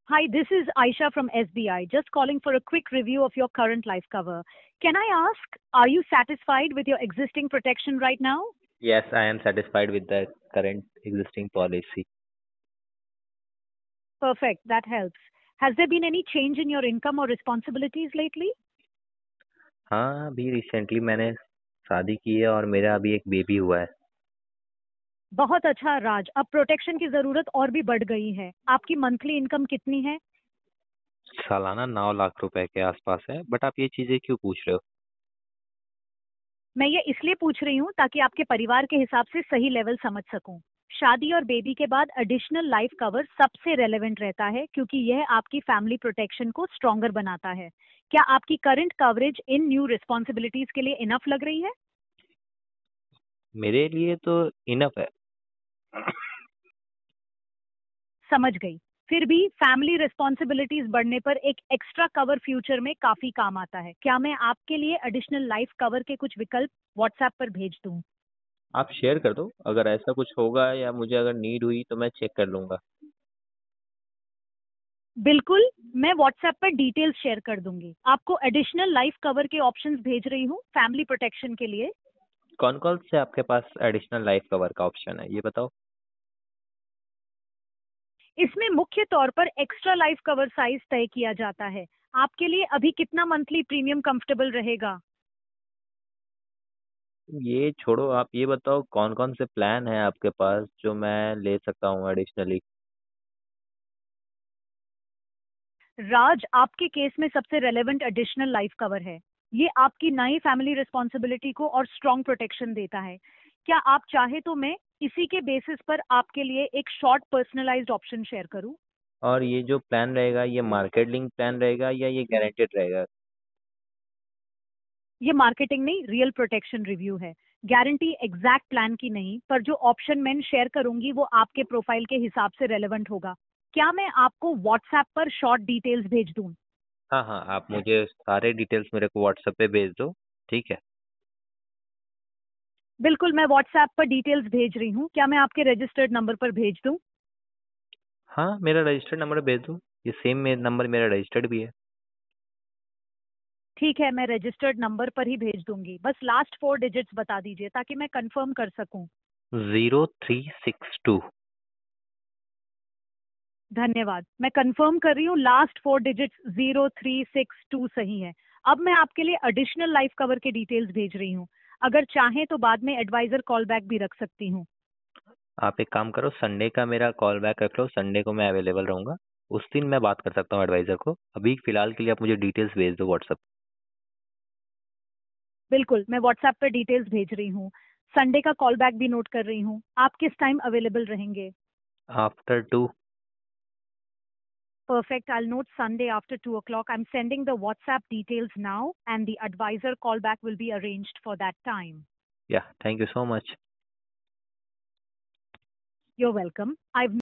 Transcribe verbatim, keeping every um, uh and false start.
Hi, this is Aisha from S B I, just calling for a quick review of your current life cover. Can I ask, are you satisfied with your existing protection right now? Yes, I am satisfied with the current existing policy. Perfect, that helps. Has there been any change in your income or responsibilities lately? हाँ, अभी recently मैंने शादी की है और मेरा अभी एक बेबी हुआ है। बहुत अच्छा राज, अब प्रोटेक्शन की जरूरत और भी बढ़ गई है। आपकी मंथली इनकम कितनी है? सालाना नौ लाख रुपए के आसपास है, बट आप ये चीजें क्यों पूछ रहे हो? मैं ये इसलिए पूछ रही हूँ ताकि आपके परिवार के हिसाब से सही लेवल समझ सकूं। शादी और बेबी के बाद एडिशनल लाइफ कवर सबसे रेलेवेंट रहता है क्योंकि यह आपकी फैमिली प्रोटेक्शन को स्ट्रॉन्गर बनाता है। क्या आपकी current coverage in new responsibilities के लिए इनफ लग रही है? मेरे लिए तो इनफ है। समझ गई। फिर भी फैमिली रिस्पॉन्सिबिलिटीज बढ़ने पर एक एक्स्ट्रा कवर फ्यूचर में काफी काम आता है। क्या मैं आपके लिए एडिशनल लाइफ कवर के कुछ विकल्प व्हाट्सएप पर भेज दूं? आप शेयर कर दो, अगर ऐसा कुछ होगा या मुझे अगर नीड हुई तो मैं चेक कर लूंगा। बिल्कुल, मैं व्हाट्सएप पर डिटेल्स शेयर कर दूंगी। आपको एडिशनल लाइफ कवर के ऑप्शंस भेज रही हूँ फैमिली प्रोटेक्शन के लिए। कौन कौन से आपके पास एडिशनल लाइफ कवर का ऑप्शन है, ये बताओ। इसमें मुख्य तौर पर एक्स्ट्रा लाइफ कवर साइज तय किया जाता है। आपके लिए अभी कितना मंथली प्रीमियम कंफर्टेबल रहेगा? ये छोड़ो, आप ये बताओ कौन कौन से प्लान है आपके पास जो मैं ले सकता हूँ एडिशनली। राज, आपके केस में सबसे रेलेवेंट एडिशनल लाइफ कवर है। ये आपकी नई फैमिली रिस्पॉन्सिबिलिटी को और स्ट्रॉन्ग प्रोटेक्शन देता है। क्या आप चाहे तो मैं इसी के बेसिस पर आपके लिए एक शॉर्ट पर्सनलाइज्ड ऑप्शन शेयर करूं? और ये जो प्लान रहेगा, ये मार्केट लिंक प्लान रहेगा या ये गारंटेड रहेगा? ये मार्केटिंग नहीं, रियल प्रोटेक्शन रिव्यू है। गारंटी एग्जैक्ट प्लान की नहीं, पर जो ऑप्शन मैं शेयर करूंगी वो आपके प्रोफाइल के हिसाब से रेलेवेंट होगा। क्या मैं आपको व्हाट्सएप पर शॉर्ट डिटेल्स भेज दूं? हाँ हाँ, आप मुझे सारे डिटेल्स मेरे को व्हाट्सएप पे भेज दो। ठीक है। बिल्कुल, मैं व्हाट्सएप पर डिटेल्स भेज रही हूँ। क्या मैं आपके रजिस्टर्ड नंबर पर भेज दूं? हाँ, मेरा रजिस्टर्ड नंबर भेज दो। ये सेम मेरा नंबर मेरा रजिस्टर्ड भी है। ठीक है, मैं रजिस्टर्ड नंबर पर ही भेज दूंगी। बस लास्ट फोर डिजिट्स बता दीजिए ताकि मैं कंफर्म कर सकूं। Zero three six two. धन्यवाद, मैं कंफर्म कर रही हूँ, last four digits zero three six two सही है। अब मैं आपके लिए एडिशनल लाइफ कवर के डिटेल्स भेज रही हूँ। अगर चाहें तो बाद में एडवाइजर कॉल बैक भी रख सकती हूँ। आप एक काम करो, संडे का मेरा कॉल बैक रख लो। संडे को मैं अवेलेबल रहूंगा। उस दिन मैं बात कर सकता हूँ एडवाइजर को। अभी फिलहाल के लिए आप मुझे डिटेल्स भेज दो व्हाट्सएप। बिल्कुल, मैं व्हाट्सएप पर डिटेल्स भेज रही हूँ। संडे का कॉल बैक भी नोट कर रही हूँ। आप किस टाइम अवेलेबल रहेंगे? After two. Perfect. I'll note Sunday after two o'clock. I'm sending the WhatsApp details now, and the advisor callback will be arranged for that time. Yeah, thank you so much. You're welcome. I've